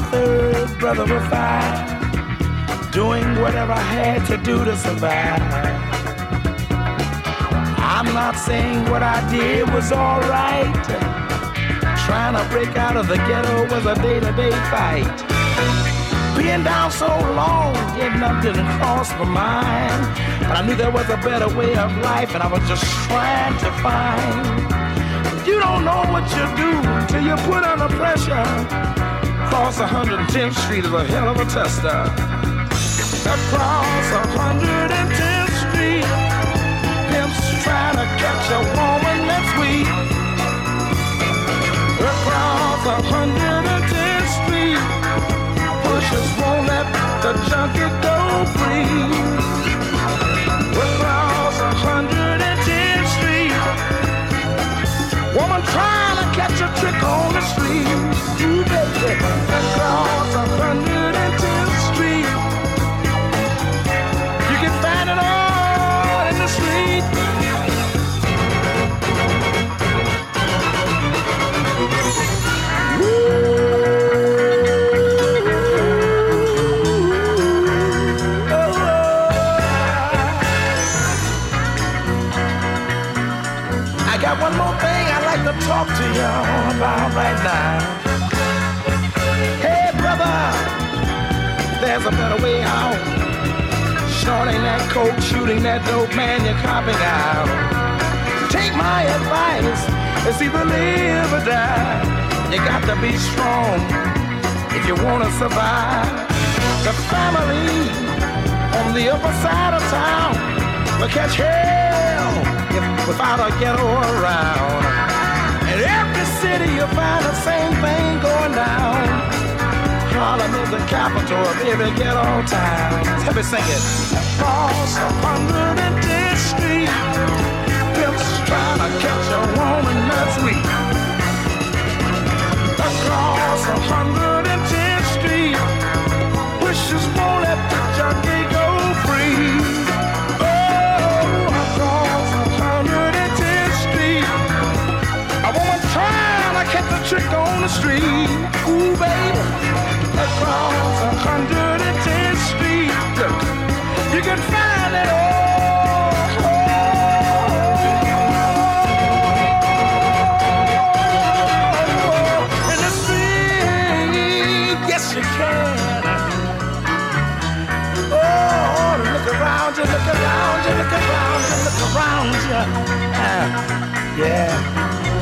third brother of five, doing whatever I had to do to survive. I'm not saying what I did was all right. Trying to break out of the ghetto was a day-to-day fight. Being down so long, getting up didn't cross my mind. But I knew there was a better way of life, and I was just trying to find. You don't know what you do till you put under pressure. Across 110th Street is a hell of a tester. Across 110th Street, pimps trying to catch a woman that's weak. Across 110th Street, pushers won't let the junkie go free. Across 110th Street, woman trying to catch a trick on the street. You baby, across 110th Street, you can find it all in the street. One more thing I'd like to talk to y'all about right now. Hey brother, there's a better way out. Snorting that coke, shooting that dope, man, you're copping out. Take my advice, it's either live or die. You got to be strong if you want to survive. The family on the upper side of town will catch hell without a ghetto around. In every city you'll find the same thing going down. Harlem is the capital of every ghetto town. Let me sing it. Across 110th Street, pimps trying to catch a woman that's weak. Across 110th Street, wishes won't let the junkie go free. Catch a trick on the street, ooh baby. Across 110th Street, look, you can find it all in the street. Yes, you can. Oh, look around you, look around you, look around you, look around you. Yeah.